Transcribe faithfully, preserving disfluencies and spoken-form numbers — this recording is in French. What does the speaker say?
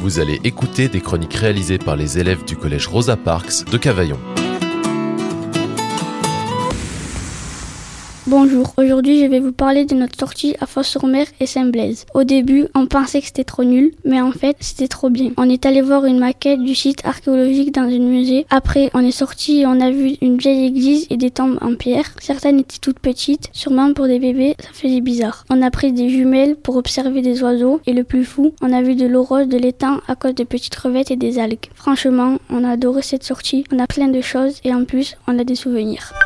Vous allez écouter des chroniques réalisées par les élèves du collège Rosa Parks de Cavaillon. Bonjour, aujourd'hui je vais vous parler de notre sortie à Fos-sur-Mer et Saint-Blaise. Au début, on pensait que c'était trop nul, mais en fait, c'était trop bien. On est allé voir une maquette du site archéologique dans un musée. Après, on est sorti et on a vu une vieille église et des tombes en pierre. Certaines étaient toutes petites, sûrement pour des bébés, ça faisait bizarre. On a pris des jumelles pour observer des oiseaux et le plus fou, on a vu de l'eau rose de l'étang à cause de petites crevettes et des algues. Franchement, on a adoré cette sortie, on a plein de choses et en plus, on a des souvenirs.